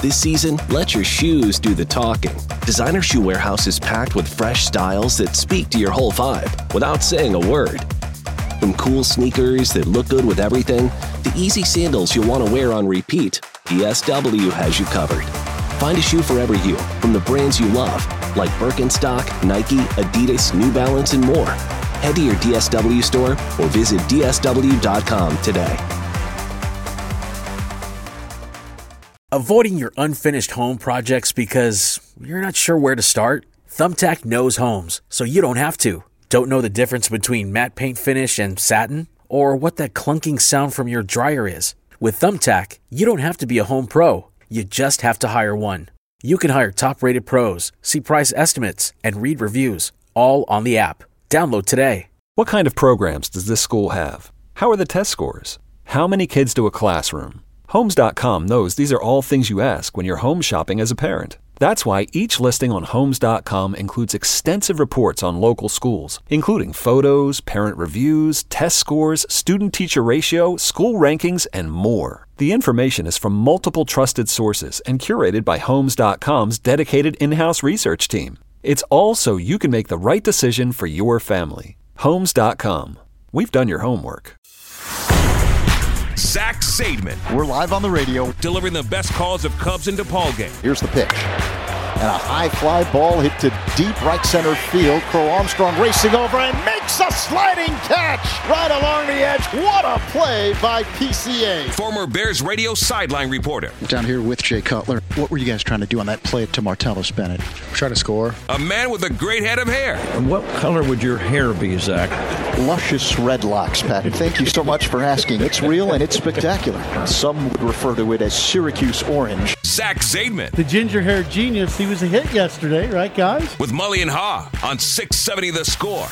This season, let your shoes do the talking. Designer Shoe Warehouse is packed with fresh styles that speak to your whole vibe without saying a word. From cool sneakers that look good with everything, to easy sandals you'll want to wear on repeat, DSW has you covered. Find a shoe for every you, from the brands you love, like Birkenstock, Nike, Adidas, New Balance, and more. Head to your DSW store or visit DSW.com today. Avoiding your unfinished home projects because you're not sure where to start? Thumbtack knows homes, so you don't have to. Don't know the difference between matte paint finish and satin? Or what that clunking sound from your dryer is? With Thumbtack, you don't have to be a home pro. You just have to hire one. You can hire top-rated pros, see price estimates, and read reviews, all on the app. Download today. What kind of programs does this school have? How are the test scores? How many kids do a classroom? Homes.com knows these are all things you ask when you're home shopping as a parent. That's why each listing on Homes.com includes extensive reports on local schools, including photos, parent reviews, test scores, student-teacher ratio, school rankings, and more. The information is from multiple trusted sources and curated by Homes.com's dedicated in-house research team. It's all so you can make the right decision for your family. Homes.com. We've done your homework. Zach Zaidman. We're live on the radio. Delivering the best calls of Cubs and DePaul game. Here's the pitch. And a high fly ball hit to deep right center field. Crow Armstrong racing over and makes a sliding catch right along the edge. What a play by PCA. Former Bears radio sideline reporter. Down here with Jay Cutler. What were you guys trying to do on that play to Martellus Bennett? Try to score. A man with a great head of hair. And what color would your hair be, Zach? Luscious red locks, Pat. Thank you so much for asking. It's real and it's spectacular. Some would refer to it as Syracuse orange. Zach Zaidman. The ginger hair genius. He was a hit yesterday, right, guys? With Mully and Haw on 670 The Score.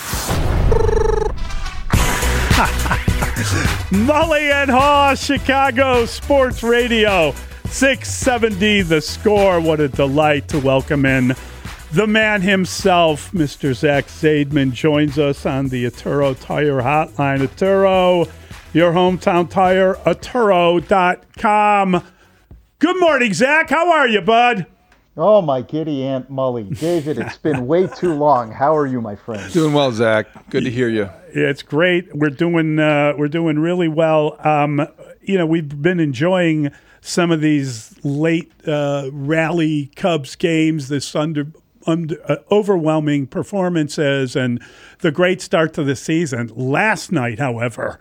Mully and Haw, Chicago Sports Radio, 670 The Score. What a delight to welcome in the man himself, Mr. Zach Zaidman, joins us on the Atturo Tire Hotline. Atturo, your hometown tire, Atturo.com. Good morning, Zach. How are you, bud? Oh, my giddy Aunt Mully. David, it's been way too long. How are you, my friend? Doing well, Zach. Good to hear you. It's great. We're doing really well. We've been enjoying some of these late rally Cubs games, this overwhelming performances, and the great start to the season. Last night, however,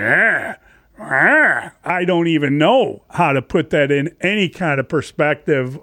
I don't even know how to put that in any kind of perspective.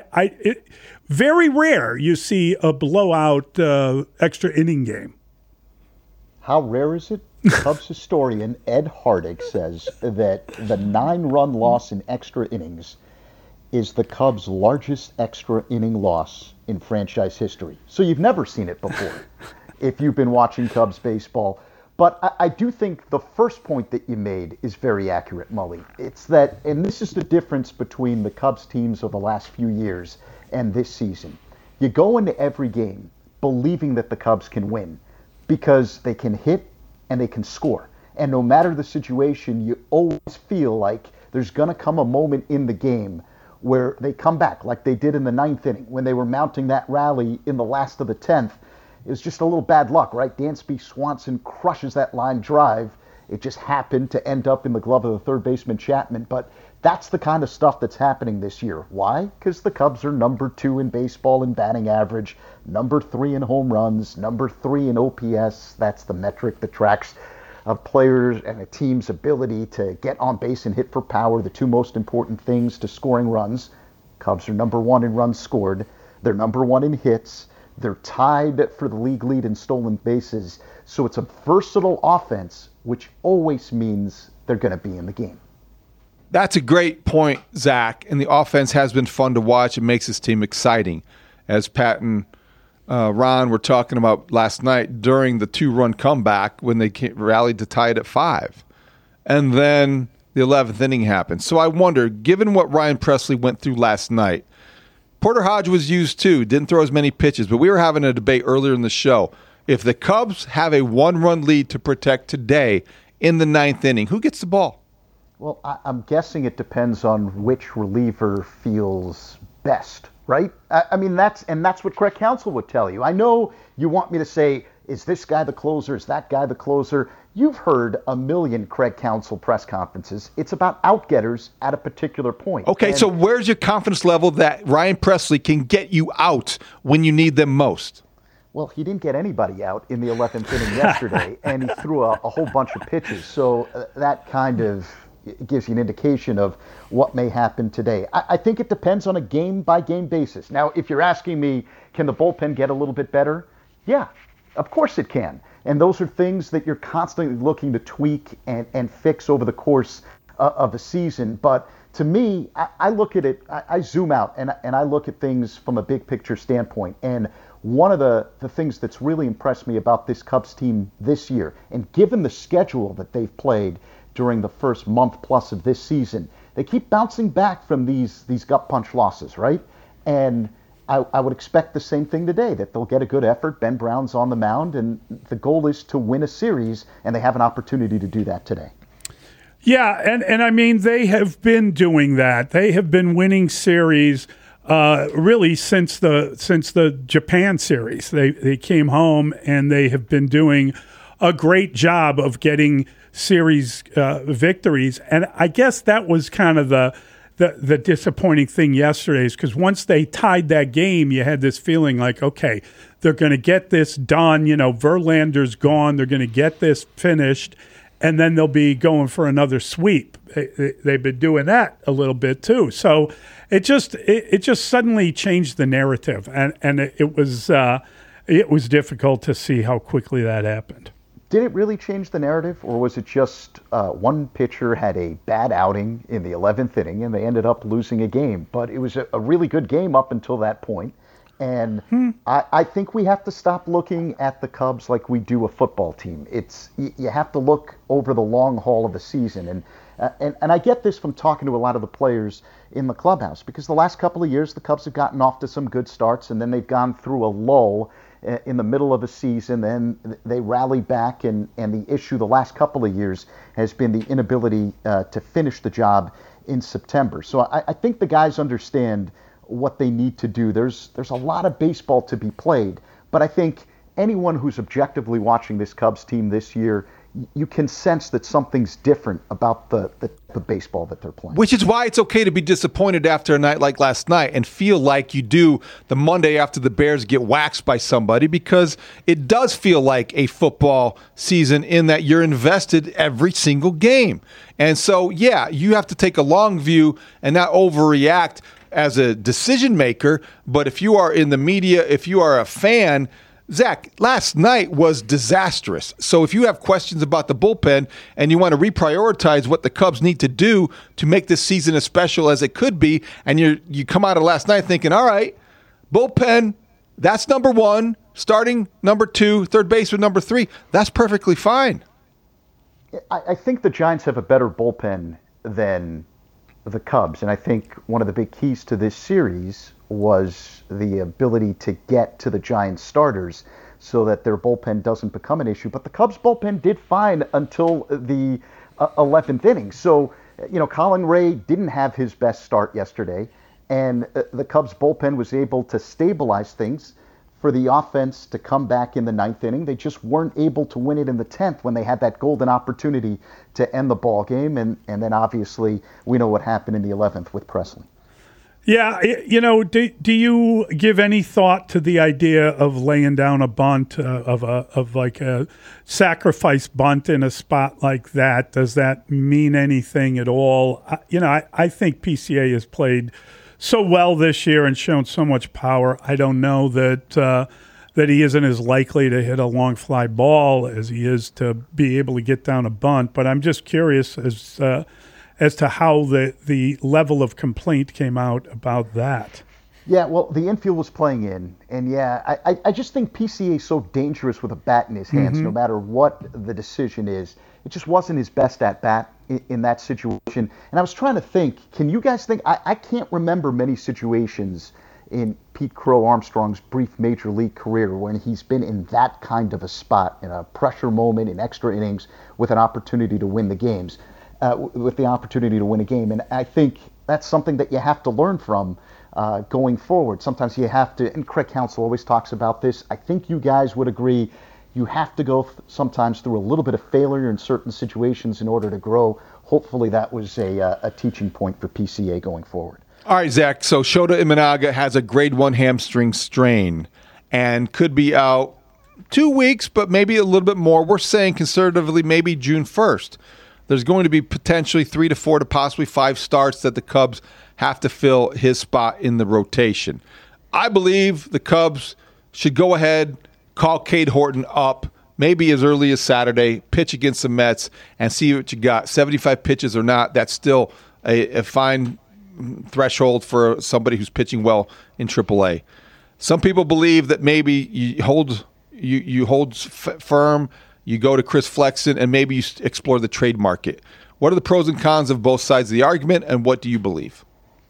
Very rare you see a blowout extra inning game. How rare is it? Cubs historian Ed Hardig says that the 9-run loss in extra innings is the Cubs' largest extra inning loss in franchise history. So you've never seen it before if you've been watching Cubs baseball. But I do think the first point that you made is very accurate, Mully. It's that, and this is the difference between the Cubs teams of the last few years and this season. You go into every game believing that the Cubs can win because they can hit and they can score. And no matter the situation, you always feel like there's going to come a moment in the game where they come back like they did in the 9th inning when they were mounting that rally in the last of the 10th. It was just a little bad luck, right? Dansby Swanson crushes that line drive. It just happened to end up in the glove of the third baseman Chapman. But that's the kind of stuff that's happening this year. Why? Because the Cubs are number 2 in baseball in batting average, number 3 in home runs, number 3 in OPS. That's the metric that tracks a player's and a team's ability to get on base and hit for power, the two most important things to scoring runs. Cubs are number 1 in runs scored. They're number 1 in hits. They're tied for the league lead in stolen bases. So it's a versatile offense, which always means they're going to be in the game. That's a great point, Zach. And the offense has been fun to watch. It makes this team exciting. As Pat and Ron were talking about last night during the 2-run comeback when they rallied to tie it at 5. And then the 11th inning happened. So I wonder, given what Ryan Presley went through last night, Porter Hodge was used too, didn't throw as many pitches, but we were having a debate earlier in the show. If the Cubs have a 1-run lead to protect today in the 9th inning, who gets the ball? Well, I'm guessing it depends on which reliever feels best, right? I mean, that's what Craig Counsell would tell you. I know you want me to say, is this guy the closer? Is that guy the closer? You've heard a million Craig Counsell press conferences. It's about outgetters at a particular point. Okay, so where's your confidence level that Ryan Pressly can get you out when you need them most? Well, he didn't get anybody out in the 11th inning yesterday, and he threw a whole bunch of pitches. So that kind of gives you an indication of what may happen today. I think it depends on a game-by-game basis. Now, if you're asking me, can the bullpen get a little bit better? Yeah, of course it can. And those are things that you're constantly looking to tweak and fix over the course of a season. But to me, I look at it, I zoom out, and I look at things from a big-picture standpoint. And one of the things that's really impressed me about this Cubs team this year, and given the schedule that they've played during the first month plus of this season, they keep bouncing back from these gut punch losses, right? And I would expect the same thing today, that they'll get a good effort. Ben Brown's on the mound, and the goal is to win a series, and they have an opportunity to do that today. Yeah, and I mean, they have been doing that. They have been winning series really since the Japan series. They came home, and they have been doing a great job of getting series victories. And I guess that was kind of the disappointing thing yesterday, is because once they tied that game, you had this feeling like, okay, they're going to get this done. You know, Verlander's gone. They're going to get this finished, and then they'll be going for another sweep. They've been doing that a little bit too. So it just suddenly changed the narrative, and it was difficult to see how quickly that happened. Did it really change the narrative, or was it just one pitcher had a bad outing in the 11th inning and they ended up losing a game? But it was a really good game up until that point. And I think we have to stop looking at the Cubs like we do a football team. You have to look over the long haul of a season. And I get this from talking to a lot of the players in the clubhouse, because the last couple of years the Cubs have gotten off to some good starts, and then they've gone through a lull in the middle of a season, then they rally back, and the issue the last couple of years has been the inability to finish the job in September. So I think the guys understand what they need to do. There's a lot of baseball to be played, but I think anyone who's objectively watching this Cubs team this year, you can sense that something's different about the baseball that they're playing. Which is why it's okay to be disappointed after a night like last night and feel like you do the Monday after the Bears get waxed by somebody, because it does feel like a football season in that you're invested every single game. And so, yeah, you have to take a long view and not overreact as a decision maker. But if you are in the media, if you are a fan, Zach, last night was disastrous. So if you have questions about the bullpen and you want to reprioritize what the Cubs need to do to make this season as special as it could be, and you come out of last night thinking, all right, bullpen, that's number one, starting number two, third baseman number three, that's perfectly fine. I think the Giants have a better bullpen than the Cubs, and I think one of the big keys to this series was the ability to get to the Giants starters so that their bullpen doesn't become an issue. But the Cubs bullpen did fine until the 11th inning. So, Colin Ray didn't have his best start yesterday, and the Cubs bullpen was able to stabilize things for the offense to come back in the 9th inning. They just weren't able to win it in the 10th when they had that golden opportunity to end the ball game. And then obviously we know what happened in the 11th with Pressly. Yeah, do you give any thought to the idea of laying down a bunt, of like a sacrifice bunt in a spot like that? Does that mean anything at all? I think PCA has played so well this year and shown so much power. I don't know that he isn't as likely to hit a long fly ball as he is to be able to get down a bunt. But I'm just curious as to how the level of complaint came out about that. Yeah, well, the infield was playing in, and I just think PCA is so dangerous with a bat in his hands, no matter what the decision is. It just wasn't his best at bat in that situation. And I was trying to think, can you guys think? I can't remember many situations in Pete Crow Armstrong's brief major league career when he's been in that kind of a spot, in a pressure moment, in extra innings, with an opportunity to win the games. with the opportunity to win a game. And I think that's something that you have to learn from going forward. Sometimes you have to, and Craig Counsell always talks about this. I think you guys would agree. You have to go sometimes through a little bit of failure in certain situations in order to grow. Hopefully that was a teaching point for PCA going forward. All right, Zach. So Shota Imanaga has a grade 1 hamstring strain and could be out 2 weeks, but maybe a little bit more. We're saying conservatively maybe June 1st. There's going to be potentially 3 to 4 to possibly 5 starts that the Cubs have to fill his spot in the rotation. I believe the Cubs should go ahead, call Cade Horton up, maybe as early as Saturday, pitch against the Mets, and see what you got. 75 pitches or not, that's still a fine threshold for somebody who's pitching well in AAA. Some people believe that maybe you hold firm, you go to Chris Flexen, and maybe you explore the trade market. What are the pros and cons of both sides of the argument, and what do you believe?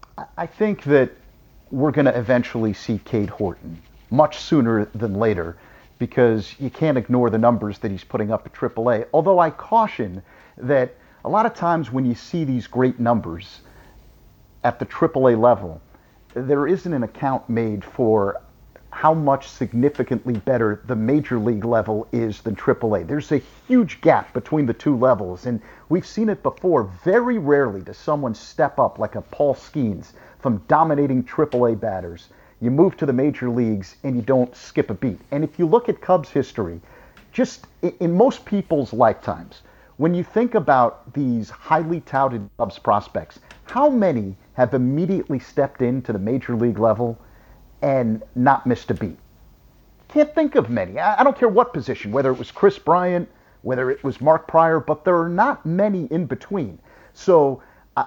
I think that we're going to eventually see Cade Horton much sooner than later, because you can't ignore the numbers that he's putting up at AAA. Although I caution that a lot of times when you see these great numbers at the AAA level, there isn't an account made for how much significantly better the major league level is than AAA. There's a huge gap between the two levels, and we've seen it before. Very rarely does someone step up like a Paul Skeens from dominating AAA batters. You move to the major leagues and you don't skip a beat. And if you look at Cubs history, just in most people's lifetimes, when you think about these highly touted Cubs prospects, how many have immediately stepped into the major league level and not missed a beat? Can't think of many. I don't care what position, whether it was Chris Bryant, whether it was Mark Pryor, but there are not many in between. So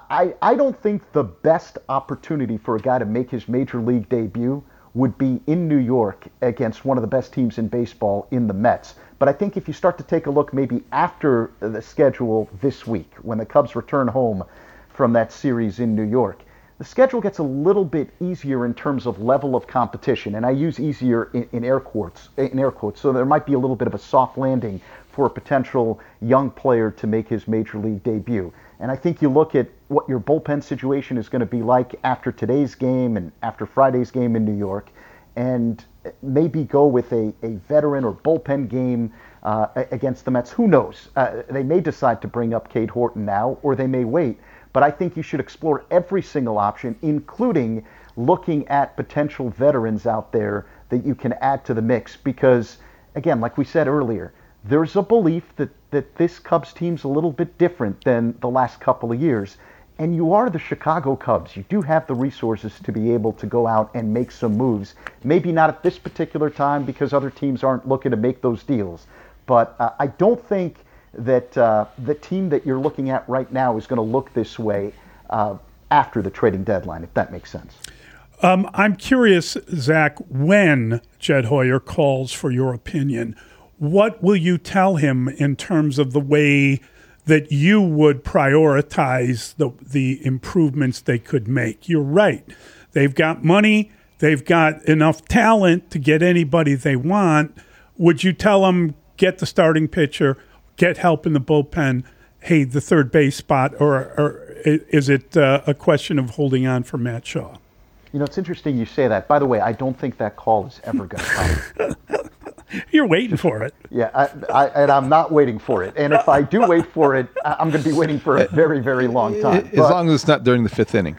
I don't think the best opportunity for a guy to make his major league debut would be in New York against one of the best teams in baseball in the Mets. But I think if you start to take a look maybe after the schedule this week, when the Cubs return home from that series in New York, the schedule gets a little bit easier in terms of level of competition, and I use easier in air quotes. So there might be a little bit of a soft landing for a potential young player to make his major league debut. And I think you look at what your bullpen situation is going to be like after today's game and after Friday's game in New York, and maybe go with a veteran or bullpen game against the Mets. Who knows? They may decide to bring up Cade Horton now, or they may wait. But I think you should explore every single option, including looking at potential veterans out there that you can add to the mix. Because, again, like we said earlier, there's a belief that this Cubs team's a little bit different than the last couple of years. And you are the Chicago Cubs. You do have the resources to be able to go out and make some moves. Maybe not at this particular time because other teams aren't looking to make those deals. But I don't think that the team that you're looking at right now is going to look this way after the trading deadline, if that makes sense. I'm curious, Zach, when Jed Hoyer calls for your opinion, what will you tell him in terms of the way that you would prioritize the improvements they could make? You're right. They've got money. They've got enough talent to get anybody they want. Would you tell them, get the starting pitcher, get help in the bullpen, hey, the third base spot, or is it a question of holding on for Matt Shaw? You know, it's interesting you say that. By the way, I don't think that call is ever going to come. You're waiting for it. Yeah, and I'm not waiting for it. And if I do wait for it, I'm going to be waiting for a very, very long time. As long as it's not during the fifth inning.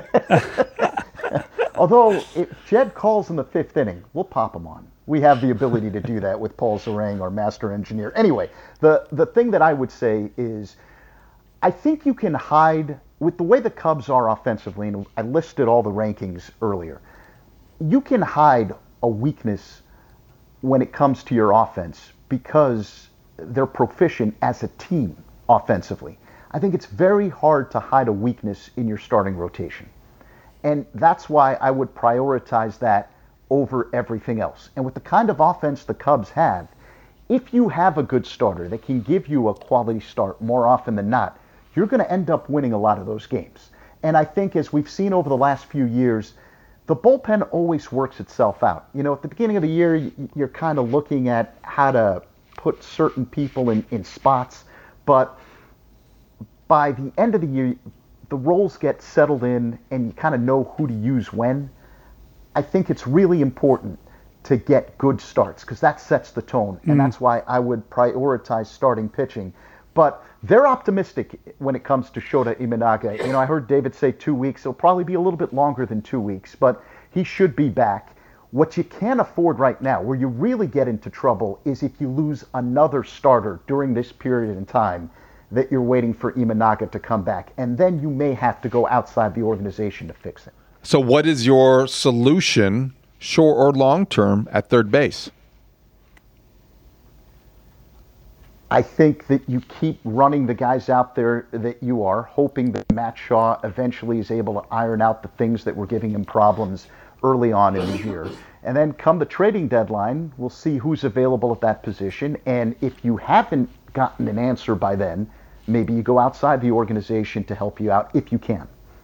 Although, if Jed calls in the fifth inning, we'll pop him on. We have the ability to do that with Paul Zarang, our master engineer. Anyway, the thing that I would say is I think you can hide, with the way the Cubs are offensively, and I listed all the rankings earlier, you can hide a weakness when it comes to your offense because they're proficient as a team offensively. I think it's very hard to hide a weakness in your starting rotation. And that's why I would prioritize that over everything else. And with the kind of offense the Cubs have, if you have a good starter that can give you a quality start more often than not, you're going to end up winning a lot of those games. And I think as we've seen over the last few years, the bullpen always works itself out. You know, at the beginning of the year, you're kind of looking at how to put certain people in spots, but by the end of the year, the roles get settled in and you kind of know who to use when. I think it's really important to get good starts because that sets the tone, and that's why I would prioritize starting pitching. But they're optimistic when it comes to Shota Imanaga. I heard David say 2 weeks. It'll probably be a little bit longer than 2 weeks, but he should be back. What you can't afford right now, where you really get into trouble, is if you lose another starter during this period in time that you're waiting for Imanaga to come back. And then you may have to go outside the organization to fix it. So what is your solution, short or long term, at third base? I think that you keep running the guys out there that you are, hoping that Matt Shaw eventually is able to iron out the things that were giving him problems early on in the year. And then come the trading deadline, we'll see who's available at that position. And if you haven't gotten an answer by then, maybe you go outside the organization to help you out if you can.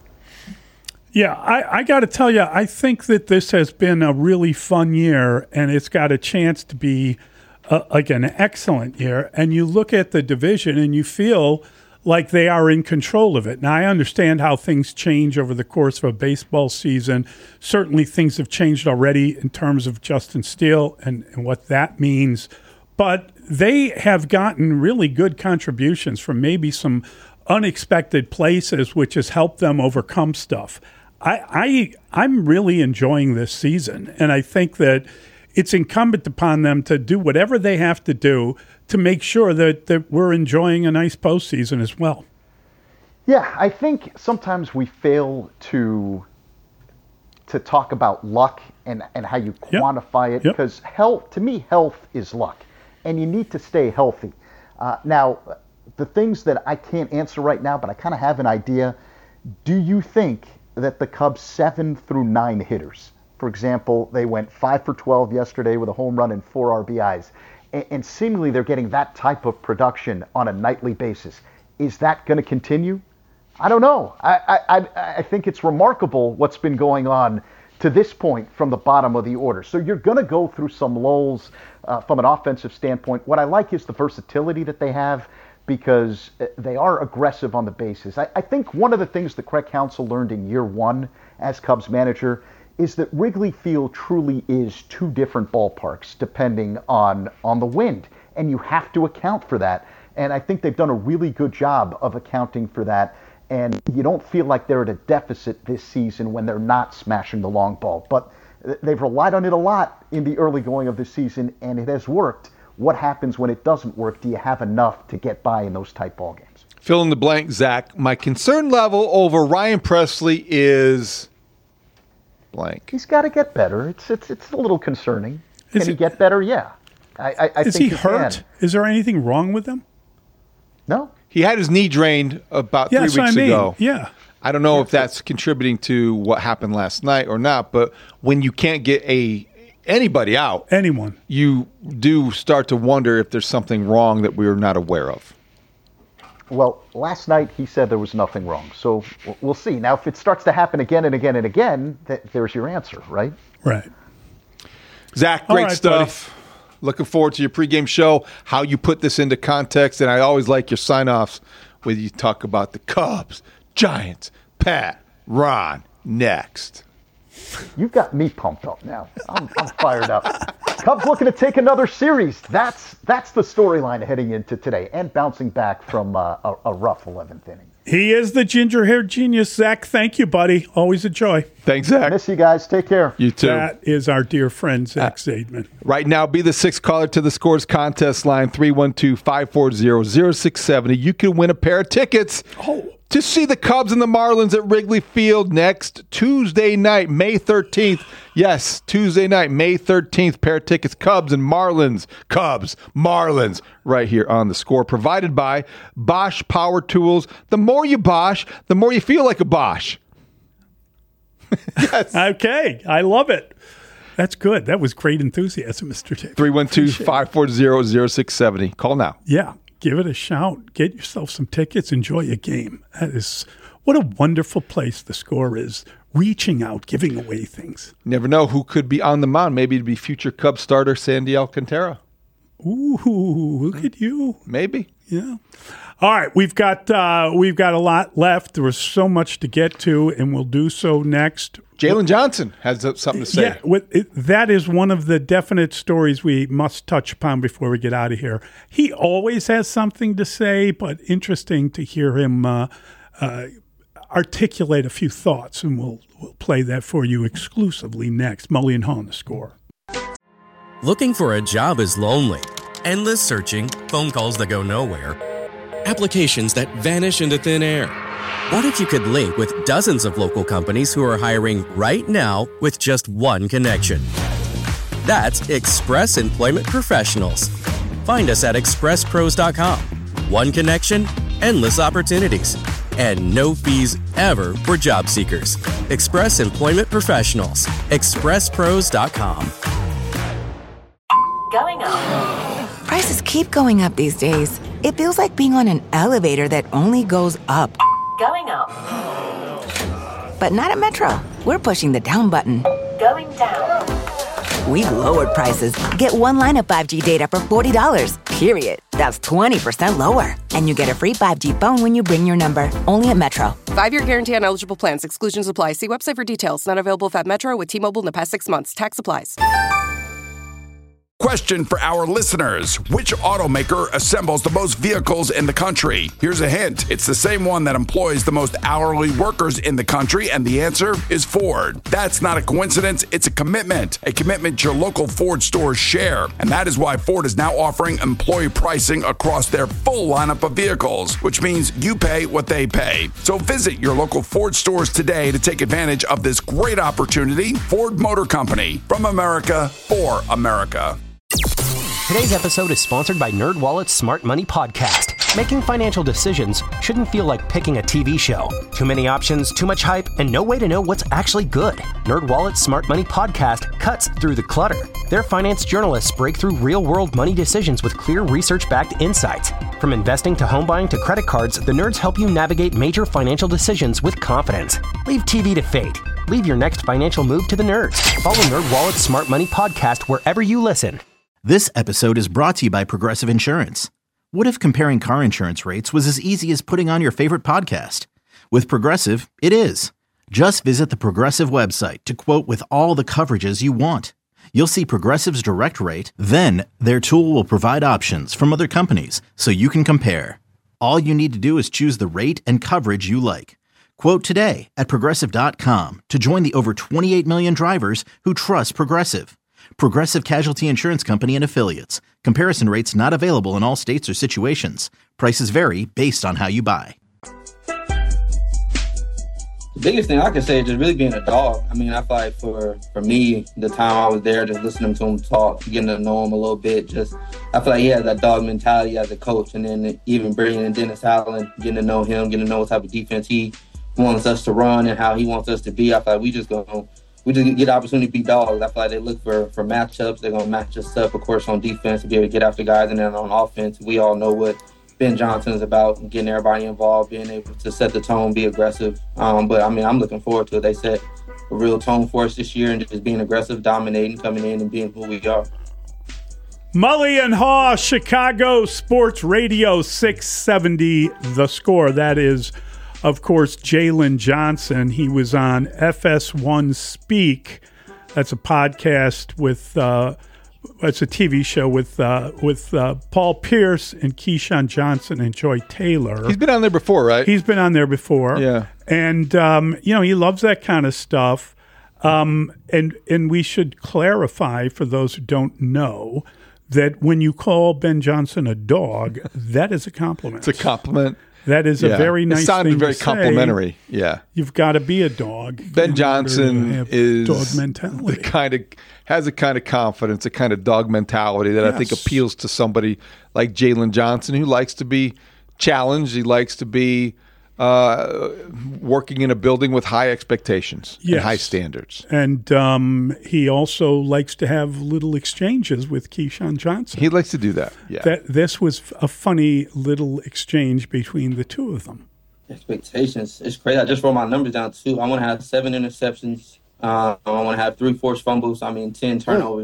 Yeah, I got to tell you, I think that this has been a really fun year, and it's got a chance to be like an excellent year. And you look at the division and you feel like they are in control of it. Now, I understand how things change over the course of a baseball season. Certainly things have changed already in terms of Justin Steele and what that means. But they have gotten really good contributions from maybe some unexpected places, which has helped them overcome stuff. I'm really enjoying this season, and I think that it's incumbent upon them to do whatever they have to do to make sure that we're enjoying a nice postseason as well. Yeah, I think sometimes we fail to talk about luck and how you quantify it, because health is luck, and you need to stay healthy. Now, the things that I can't answer right now, but I kind of have an idea. Do you think that the Cubs' 7 through 9 hitters, for example, they went 5 for 12 yesterday with a home run and 4 RBIs, and seemingly they're getting that type of production on a nightly basis. Is that going to continue? I don't know. I think it's remarkable what's been going on to this point from the bottom of the order. So you're going to go through some lulls from an offensive standpoint. What I like is the versatility that they have, because they are aggressive on the bases. I think one of the things that Craig Counsell learned in year one as Cubs manager is that Wrigley Field truly is 2 different ballparks depending on the wind, and you have to account for that. And I think they've done a really good job of accounting for that, and you don't feel like they're at a deficit this season when they're not smashing the long ball. But they've relied on it a lot in the early going of the season, and it has worked. What happens when it doesn't work? Do you have enough to get by in those type ball games? Fill in the blank, Zach. My concern level over Ryan Pressly is blank. He's got to get better. It's a little concerning. Can he get better? Yeah. I is think he hurt? Can. Is there anything wrong with him? No. He had his knee drained about 3 weeks ago. Yeah. I don't know if that's contributing to what happened last night or not, but when you can't get anybody out, you do start to wonder if there's something wrong that we're not aware of. Well, last night he said there was nothing wrong, so we'll see. Now, if it starts to happen again and again and again, there's your answer, right? Right. Zach, great stuff. Buddy. Looking forward to your pregame show, how you put this into context, and I always like your sign-offs where you talk about the Cubs, Giants, Pat, Ron, next. You've got me pumped up now. I'm fired up. Cubs looking to take another series. That's the storyline heading into today, and bouncing back from a rough 11th inning. He is the ginger-haired genius, Zach. Thank you, buddy. Always a joy. Thanks, Zach. Miss you guys. Take care. You too. That is our dear friend, Zach Zaidman. Right now, be the 6th caller to the Scores contest line, 312-540-0670. You can win a pair of tickets to see the Cubs and the Marlins at Wrigley Field next Tuesday night, May 13th. Yes, Tuesday night, May 13th. Pair of tickets, Cubs and Marlins. Cubs, Marlins, right here on the Score. Provided by Bosch Power Tools. The more you Bosch, the more you feel like a Bosch. Yes. Okay, I love it. That's good. That was great enthusiasm, Mr. David. 312-540-0670. Call now. Yeah. Give it a shout. Get yourself some tickets. Enjoy a game. That is what a wonderful place the Score is. Reaching out, giving away things. Never know who could be on the mound. Maybe it'd be future Cubs starter Sandy Alcantara. Ooh, look at you. Maybe. Yeah. All right, we've got a lot left. There was so much to get to, and we'll do so next. Jalen Johnson has something to say. Yeah, that is one of the definite stories we must touch upon before we get out of here. He always has something to say, but interesting to hear him articulate a few thoughts, and we'll play that for you exclusively next. Mully and Haw on The Score. Looking for a job is lonely. Endless searching, phone calls that go nowhere, applications that vanish into thin air. What if you could link with dozens of local companies who are hiring right now with just one connection? That's Express Employment Professionals. Find us at expresspros.com. One connection, endless opportunities, and no fees ever for job seekers. Express Employment Professionals. expresspros.com. Going up. Prices keep going up these days. It feels like being on an elevator that only goes up. Going up. But not at Metro. We're pushing the down button. Going down. We've lowered prices. Get one line of 5G data for $40, period. That's 20% lower. And you get a free 5G phone when you bring your number. Only at Metro. 5-year guarantee on eligible plans. Exclusions apply. See website for details. Not available at Metro with T-Mobile in the past 6 months. Tax applies. Question for our listeners. Which automaker assembles the most vehicles in the country? Here's a hint. It's the same one that employs the most hourly workers in the country, and the answer is Ford. That's not a coincidence. It's a commitment your local Ford stores share. And that is why Ford is now offering employee pricing across their full lineup of vehicles, which means you pay what they pay. So visit your local Ford stores today to take advantage of this great opportunity. Ford Motor Company, from America for America. Today's episode is sponsored by NerdWallet's Smart Money Podcast. Making financial decisions shouldn't feel like picking a TV show. Too many options, too much hype, and no way to know what's actually good. NerdWallet's Smart Money Podcast cuts through the clutter. Their finance journalists break through real-world money decisions with clear research-backed insights. From investing to home buying to credit cards, the nerds help you navigate major financial decisions with confidence. Leave TV to fate. Leave your next financial move to the nerds. Follow NerdWallet's Smart Money Podcast wherever you listen. This episode is brought to you by Progressive Insurance. What if comparing car insurance rates was as easy as putting on your favorite podcast? With Progressive, it is. Just visit the Progressive website to quote with all the coverages you want. You'll see Progressive's direct rate, then their tool will provide options from other companies so you can compare. All you need to do is choose the rate and coverage you like. Quote today at Progressive.com to join the over 28 million drivers who trust Progressive. Progressive Casualty Insurance Company and Affiliates. Comparison rates not available in all states or situations. Prices vary based on how you buy. The biggest thing I can say is just really being a dog. I mean, I feel like for me, the time I was there, just listening to him talk, getting to know him a little bit, I feel like he has that dog mentality as a coach. And then even bringing in Dennis Allen, getting to know him, getting to know what type of defense he wants us to run and how he wants us to be. I feel like we just get the opportunity to be dogs. I feel like they look for matchups. They're going to match us up, of course, on defense to be able to get after guys. And then on offense, we all know what Ben Johnson is about, getting everybody involved, being able to set the tone, be aggressive. But, I mean, I'm looking forward to it. They set a real tone for us this year and just being aggressive, dominating, coming in and being who we are. Mully and Haw, Chicago Sports Radio 670, The Score. That is, of course, Jalen Johnson. He was on FS1 Speak. That's a podcast with, it's a TV show with Paul Pierce and Keyshawn Johnson and Joy Taylor. He's been on there before, right? He's been on there before. Yeah. And, he loves that kind of stuff. And we should clarify for those who don't know that when you call Ben Johnson a dog, that is a compliment. It's a compliment. That is a very nice thing to say. It sounded very complimentary. Yeah. You've got to be a dog. Ben Johnson is dog mentality. Has a kind of confidence, a kind of dog mentality that I think appeals to somebody like Jalen Johnson, who likes to be challenged. He likes to be working in a building with high expectations and high standards. And he also likes to have little exchanges with Keyshawn Johnson. He likes to do that, yeah. This was a funny little exchange between the two of them. Expectations. It's crazy. I just wrote my numbers down, too. I want to have 7 interceptions. I want to have 3 forced fumbles. 10 turnovers.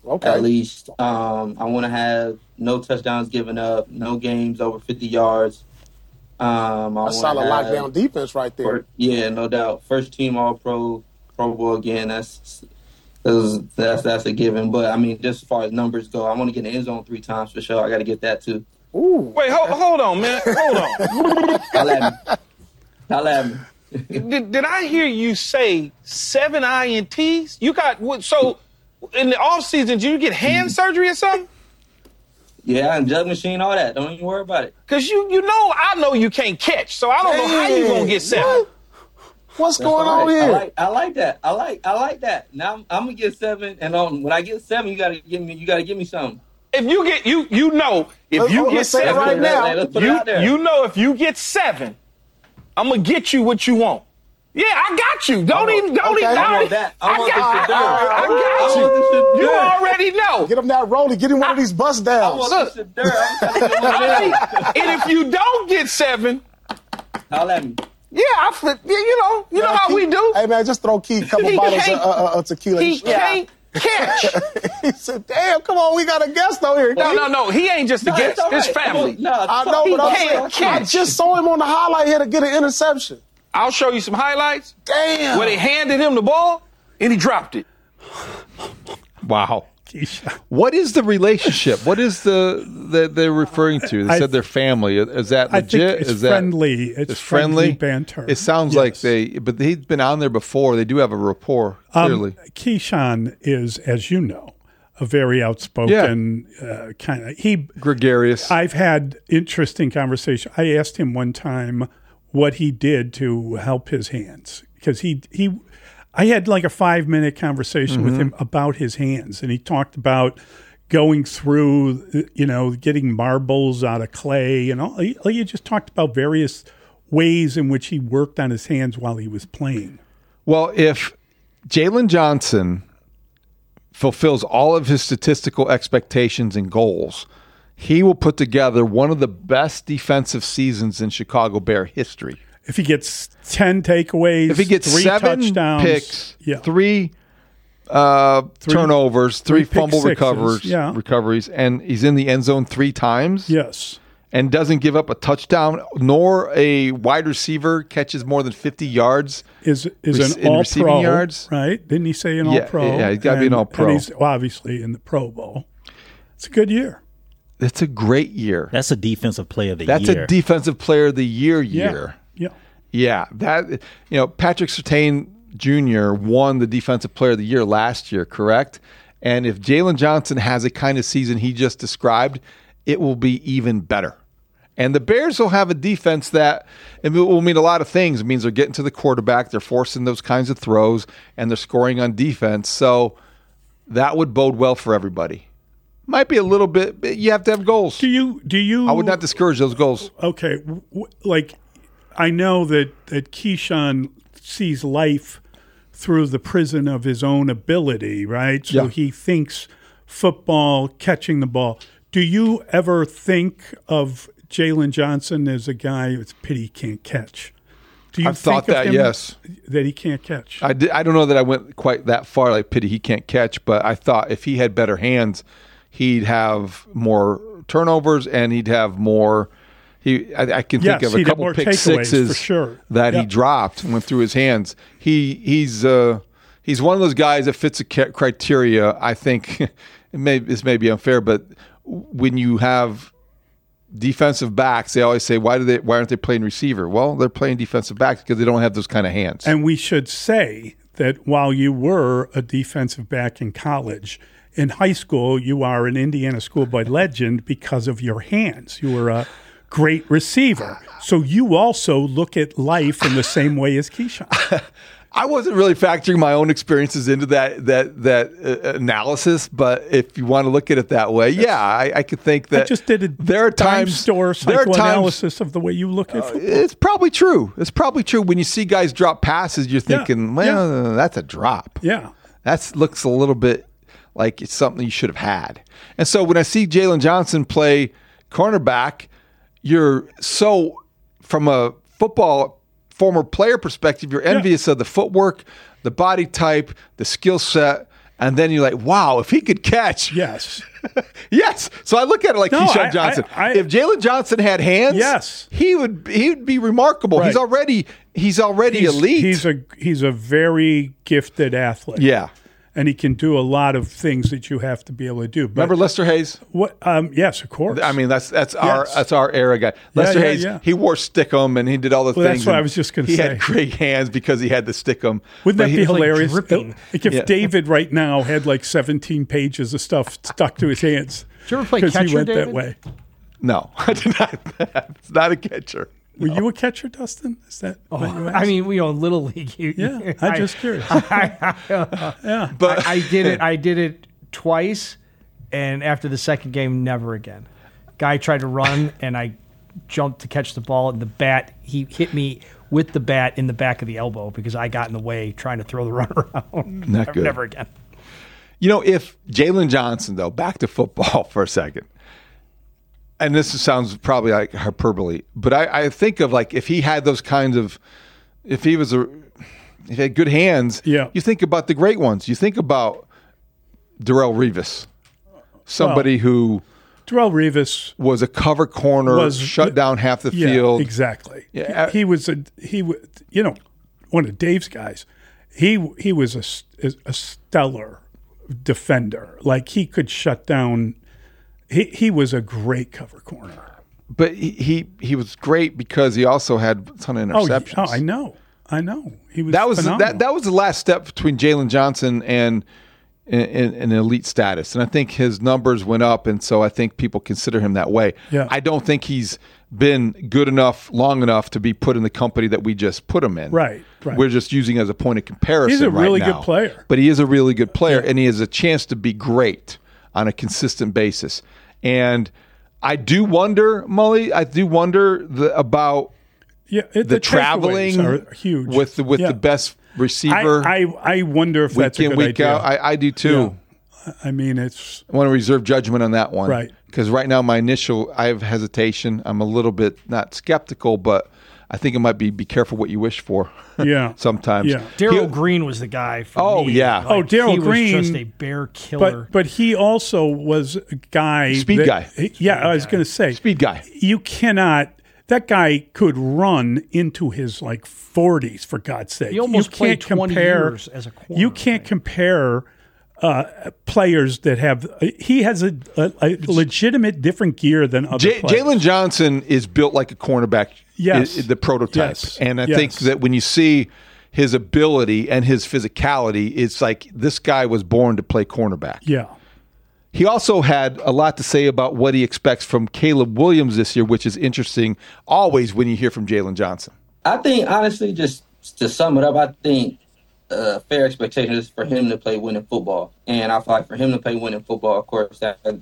Okay. At least. I want to have no touchdowns given up, no games over 50 yards. That's solid lockdown defense right there. Yeah, no doubt. First team All-Pro, Pro Bowl again. That's a given. But, I mean, just as far as numbers go, I want to get in the end zone 3 times for sure. I got to get that too. Ooh. Wait, hold on, man. Hold on. Holla at me. Did I hear you say 7 INTs? You got so in the off season? Did you get hand surgery or something? Yeah, and jug machine, all that. Don't even worry about it. Cause I know you can't catch, so I don't know how you gonna get 7. What's going on here? I like that. I like that. Now I'm gonna get 7, and when I get 7, you gotta give me something. If you get if you get 7 right now, if you get 7, I'm gonna get you what you want. Yeah, I got you. Don't even. I want that. I got you. You already know. Get him that rollie. Get him one of these bust downs. And if you don't get 7, holla at me. Yeah, you know how we do. Hey man, just throw Keith a couple bottles of tequila. He can't catch. He said, "Damn, come on, we got a guest over here." No, he ain't just a guest. It's family. I know, but I'm saying, I just saw him on the highlight here to get an interception. I'll show you some highlights. Damn. Where they handed him the ball and he dropped it. Wow. What is the relationship? What is they're referring to? They said they're family. Is that legit? I think it's friendly. It's friendly banter. It sounds like but he's been on there before. They do have a rapport, clearly. Keyshawn is, as you know, a very outspoken kind of gregarious. I've had interesting conversation. I asked him one time what he did to help his hands, because I had like a 5-minute conversation with him about his hands, and he talked about going through, getting marbles out of clay and all. He just talked about various ways in which he worked on his hands while he was playing. Well, if Jalen Johnson fulfills all of his statistical expectations and goals, he will put together one of the best defensive seasons in Chicago Bear history. If he gets 10 takeaways, if he gets 3 7 touchdowns, picks, 3 turnovers, 3 fumble recoveries, and he's in the end zone 3 times. Yes. And doesn't give up a touchdown, nor a wide receiver catches more than 50 yards. Is an all-pro, yards. Right? Didn't he say an all-pro? Yeah, he's got to be an all-pro. And he's obviously in the Pro Bowl. It's a good year. It's a great year. That's a defensive player of the year. That's a defensive player of the year. Yeah. That, Patrick Surtain Jr. won the defensive player of the year last year, correct? And if Jalen Johnson has a kind of season he just described, it will be even better. And the Bears will have a defense that it will mean a lot of things. It means they're getting to the quarterback, they're forcing those kinds of throws, and they're scoring on defense. So that would bode well for everybody. Might be a little bit. You have to have goals. Do you? I would not discourage those goals. Okay, I know that Keyshawn sees life through the prism of his own ability, right? So he thinks football, catching the ball. Do you ever think of Jalen Johnson as a guy? It's a pity he can't catch. Do you I've thought that, yes. That he can't catch? I don't know that I went quite that far, like pity he can't catch, but I thought if he had better hands, he'd have more turnovers and he'd have more. I can think of a couple pick sixes for sure. that he dropped and went through his hands. He's one of those guys that fits a criteria. I think this may be unfair, but when you have defensive backs, they always say, why aren't they playing receiver? Well, they're playing defensive backs because they don't have those kind of hands. And we should say that while you were a defensive back in college, in high school, you are an Indiana schoolboy legend because of your hands. You were a great receiver. So you also look at life in the same way as Keyshawn. I wasn't really factoring my own experiences into that analysis, but if you want to look at it that way, I could think that I just did a there are times store psychoanalysis of the way you look at football. It's probably true. It's probably true. When you see guys drop passes, you're thinking, that's a drop. Yeah. That looks a little bit like it's something you should have had. And so when I see Jalen Johnson play cornerback, you're so, from a football former player perspective, you're envious of the footwork, the body type, the skill set. And then you're like, wow, if he could catch. Yes. Yes. So I look at it like Keyshawn Johnson. If Jalen Johnson had hands, yes, he would be remarkable. Right. He's already elite. He's a very gifted athlete. Yeah. And he can do a lot of things that you have to be able to do. But remember Lester Hayes? What? Yes, of course. I mean, that's our era guy. Lester Hayes. Yeah. He wore stickum and he did all the things. That's what I was just going to say. He had great hands because he had the stickum. Wouldn't that be hilarious? If David right now had like 17 pages of stuff stuck to his hands. Did you ever play catcher, he went David? that way. No, I did not. It's not a catcher. Were you a catcher, Dustin? Is that? I mean, Little League. I'm just curious. Yeah, but I did it. I did it twice, and after the second game, never again. Guy tried to run, and I jumped to catch the ball, and the bat. He hit me with the bat in the back of the elbow because I got in the way trying to throw the runner around. Not good. Never again. If Jalen Johnson, though, back to football for a second. And this sounds probably like hyperbole, but I think of like if he had those kinds of, if he had good hands, you think about the great ones. You think about Darrelle Revis, somebody who Darrelle Revis was a cover corner, shut down half the field. Exactly. Yeah. He was one of Dave's guys. He was a stellar defender. Like he could shut down. He was a great cover corner. But he was great because he also had a ton of interceptions. Oh, I know. He was phenomenal. That was the last step between Jalen Johnson and an elite status. And I think his numbers went up, and so I think people consider him that way. Yeah. I don't think he's been good enough, long enough to be put in the company that we just put him in. Right. We're just using as a point of comparison. He's a really right now. good player. But he is a really good player, and he has a chance to be great on a consistent basis. And I do wonder, Mully, about the traveling are huge. with the best receiver. I wonder if that's a good week idea. out. I do too. Yeah. I mean, it's. I want to reserve judgment on that one, right? Because right now I have hesitation. I'm a little bit not skeptical, but I think it might be careful what you wish for. Yeah, sometimes. Yeah, Darrell Green was the guy. For me. Yeah. Like, Darrell Green was just a bear killer. But he also was a guy. Speed guy. I was going to say speed guy. You cannot. That guy could run into his 40s. For God's sake, he almost played 20 years as a corner. You can't compare players that have. He has a legitimate different gear than other players. Jalen Johnson is built like a cornerback. Yes, the prototype. Yes. And I think that when you see his ability and his physicality, it's like this guy was born to play cornerback. Yeah. He also had a lot to say about what he expects from Caleb Williams this year, which is interesting always when you hear from Jalen Johnson. I think, honestly, just to sum it up, I think fair expectation is for him to play winning football. And I feel like for him to play winning football, of course,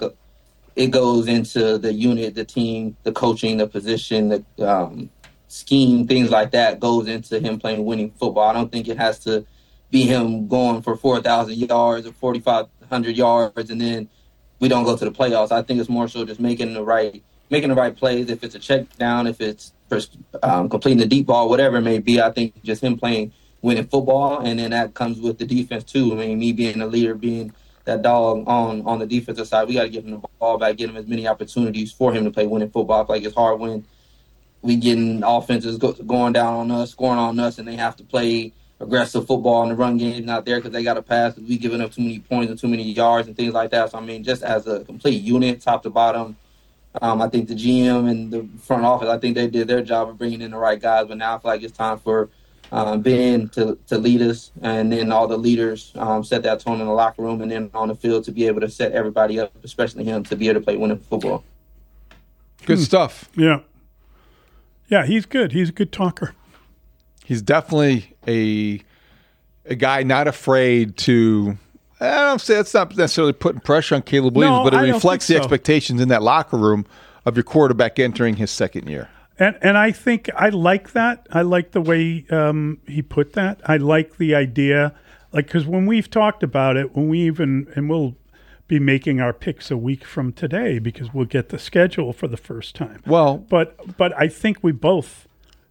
it goes into the unit, the team, the coaching, the position, the scheme, things like that goes into him playing winning football. I don't think it has to be him going for 4,000 yards or 4,500 yards and then we don't go to the playoffs. I think it's more so just making the right plays. If it's a check down, if it's completing the deep ball, whatever it may be, I think just him playing winning football, and then that comes with the defense too. I mean, me being a leader, being that dog on the defensive side, we got to give him the ball back, give him as many opportunities for him to play winning football. I feel like it's hard when we getting offenses going down on us, scoring on us, and they have to play aggressive football and the run game's not there because they got to pass. We giving up too many points and too many yards and things like that. So, I mean, just as a complete unit, top to bottom, I think the GM and the front office, I think they did their job of bringing in the right guys. But now I feel like it's time for Ben to lead us, and then all the leaders set that tone in the locker room and then on the field to be able to set everybody up, especially him, to be able to play winning football. Good stuff. Yeah. Yeah, he's good. He's a good talker. He's definitely a guy not afraid to. I don't say it's not necessarily putting pressure on Caleb Williams, but it reflects the expectations in that locker room of your quarterback entering his second year. And I think I like that. I like the way he put that. I like the idea, because when we've talked about it, and we'll be making our picks a week from today because we'll get the schedule for the first time. Well, but I think we both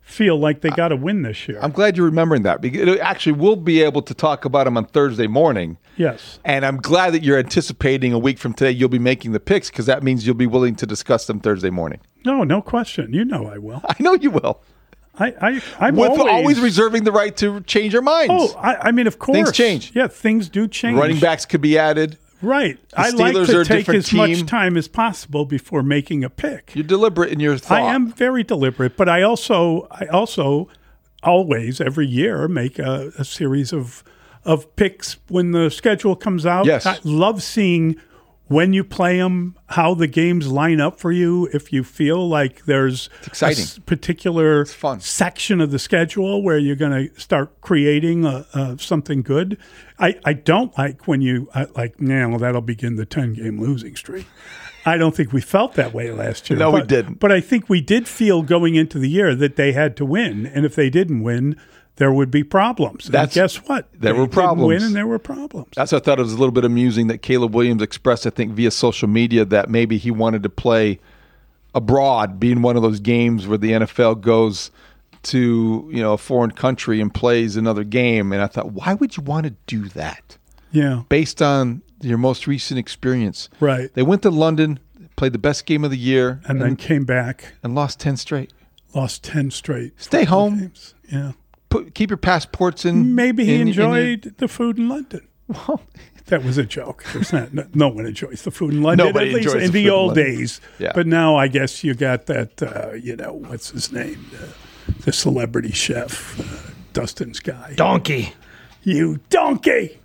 feel like they got to win this year. I'm glad you're remembering that. Because actually, we'll be able to talk about them on Thursday morning. Yes. And I'm glad that you're anticipating a week from today you'll be making the picks, because that means you'll be willing to discuss them Thursday morning. No question. You know I will. I know you will. I'm with always reserving the right to change our minds. Oh, I mean, of course. Things change. Yeah, things do change. Running backs could be added. Right. The I like Steelers to are a take different as much team. time as possible before making a pick. You're deliberate in your thought. I am very deliberate, but I also always every year make a series of picks when the schedule comes out. Yes. I love seeing when you play them, how the games line up for you. If you feel like there's exciting. a particular section of the schedule where you're going to start creating something good. I don't like when you that'll begin the 10-game losing streak. I don't think we felt that way last year. No, we didn't. But I think we did feel going into the year that they had to win. And if they didn't win, there would be problems. And guess what? There were problems. They didn't win, and there were problems. That's what I thought it was a little bit amusing that Caleb Williams expressed, I think, via social media that maybe he wanted to play abroad, being one of those games where the NFL goes to a foreign country and plays another game. And I thought, why would you want to do that? Yeah. Based on your most recent experience. Right. They went to London, played the best game of the year. And then came back. And lost 10 straight. Lost 10 straight. Stay home. Games. Yeah. Keep your passports in. Maybe he enjoyed the food in London. Well, that was a joke. There's no one enjoys the food in London. Nobody at least enjoys in the the food in old London. days. Yeah. But now I guess you got that, what's his name? The celebrity chef, Dustin's guy. Donkey. You donkey.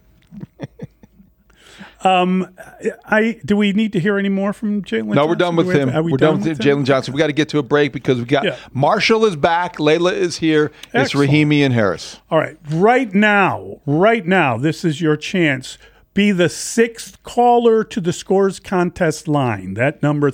Do we need to hear any more from Jalen? No, we're done with him. We're done with Jalen Johnson. We got to get to a break because we got Marshall is back. Layla is here. Excellent. It's Rahimi and Harris. All right. Right now, this is your chance. Be the sixth caller to the Scores Contest line. That number,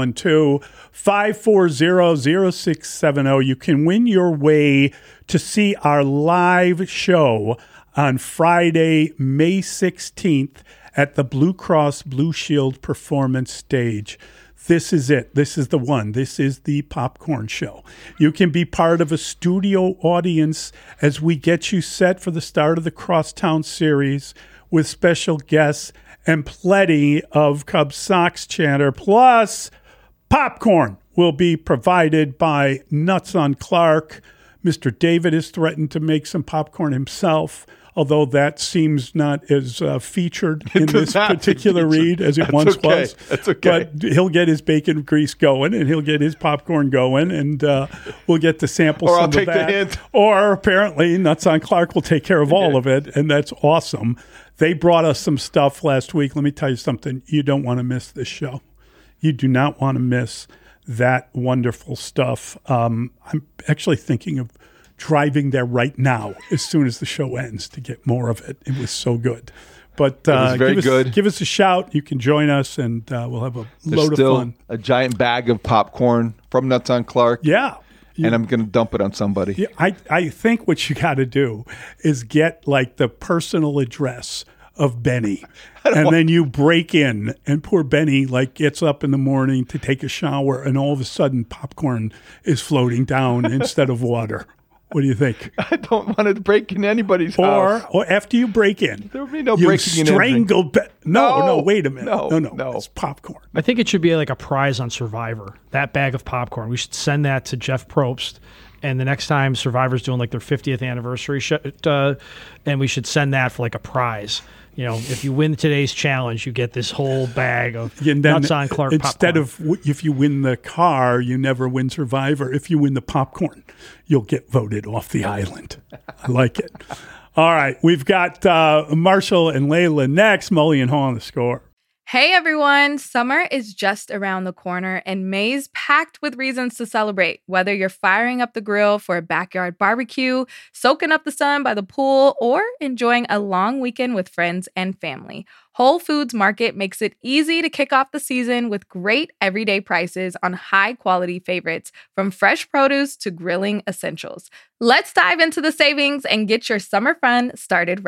312-540-0670. You can win your way to see our live show on Friday, May 16th at the Blue Cross Blue Shield Performance Stage. This is it. This is the one. This is the Popcorn Show. You can be part of a studio audience as we get you set for the start of the Crosstown Series with special guests and plenty of Cubs Sox chatter. Plus, popcorn will be provided by Nuts on Clark. Mr. David has threatened to make some popcorn himself, although that seems not as featured in this particular read as it once was. That's okay. But he'll get his bacon grease going, and he'll get his popcorn going, and we'll get to sample Or some I'll of take that. the hint. Or apparently Nuts on Clark will take care of all of it, and that's awesome. They brought us some stuff last week. Let me tell you something. You don't want to miss this show. You do not want to miss that wonderful stuff. I'm actually thinking of driving there right now as soon as the show ends to get more of it. It was so good. But it was very good. Give us a shout. You can join us, and we'll have a load of fun. A giant bag of popcorn from Nuts on Clark. Yeah. And I'm going to dump it on somebody. Yeah, I think what you got to do is get like the personal address of Benny, and then you break in, and poor Benny gets up in the morning to take a shower, and all of a sudden popcorn is floating down instead of water. What do you think? I don't want to break in anybody's house. Or after you break in, there will be no you breaking in. Strangle No, wait a minute. No. It's popcorn. I think it should be like a prize on Survivor. That bag of popcorn. We should send that to Jeff Probst. And the next time Survivor's doing their 50th anniversary and we should send that for a prize. If you win today's challenge, you get this whole bag of Nuts on Clark instead popcorn. of if you win the car, you never win Survivor. If you win the popcorn, you'll get voted off the island. I like it. All right, we've got Marshall and Layla next. Mully and Haw on the Score. Hey everyone, summer is just around the corner and May's packed with reasons to celebrate. Whether you're firing up the grill for a backyard barbecue, soaking up the sun by the pool, or enjoying a long weekend with friends and family, Whole Foods Market makes it easy to kick off the season with great everyday prices on high-quality favorites, from fresh produce to grilling essentials. Let's dive into the savings and get your summer fun started right.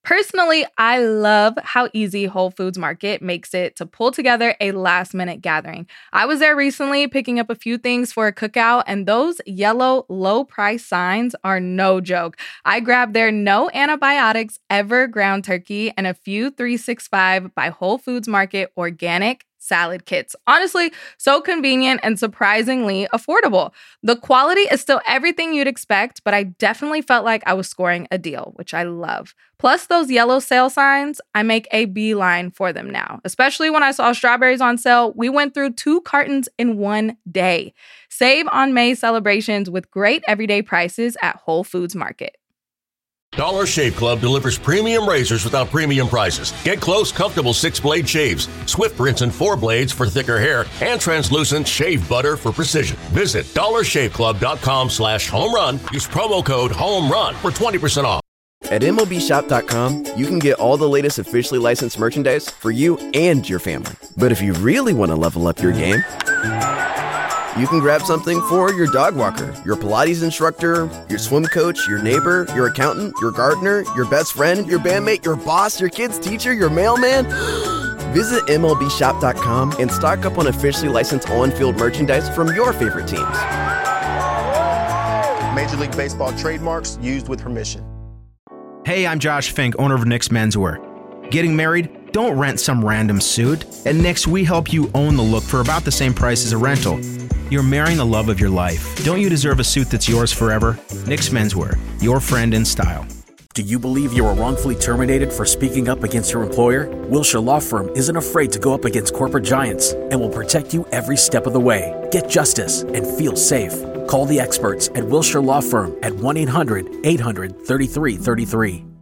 Personally, I love how easy Whole Foods Market makes it to pull together a last-minute gathering. I was there recently picking up a few things for a cookout, and those yellow low-price signs are no joke. I grabbed their no antibiotics ever ground turkey and a few 365 by Whole Foods Market organic salad kits. Honestly, so convenient and surprisingly affordable. The quality is still everything you'd expect, but I definitely felt like I was scoring a deal, which I love. Plus those yellow sale signs, I make a beeline for them now. Especially when I saw strawberries on sale, we went through 2 cartons in one day. Save on May celebrations with great everyday prices at Whole Foods Market. Dollar Shave Club delivers premium razors without premium prices. Get close, comfortable 6-blade shaves, swift rinse and 4 blades for thicker hair, and translucent shave butter for precision. Visit dollarshaveclub.com/homerun. Use promo code HOMERUN for 20% off. At MLBshop.com, you can get all the latest officially licensed merchandise for you and your family. But if you really want to level up your game, you can grab something for your dog walker, your Pilates instructor, your swim coach, your neighbor, your accountant, your gardener, your best friend, your bandmate, your boss, your kid's teacher, your mailman. Visit MLBshop.com and stock up on officially licensed on-field merchandise from your favorite teams. Major League Baseball trademarks used with permission. Hey, I'm Josh Fink, owner of Nick's Menswear. Getting married? Don't rent some random suit. At Nick's, we help you own the look for about the same price as a rental. You're marrying the love of your life. Don't you deserve a suit that's yours forever? Nick's Menswear, your friend in style. Do you believe you were wrongfully terminated for speaking up against your employer? Wilshire Law Firm isn't afraid to go up against corporate giants and will protect you every step of the way. Get justice and feel safe. Call the experts at Wilshire Law Firm at 1-800-800-3333.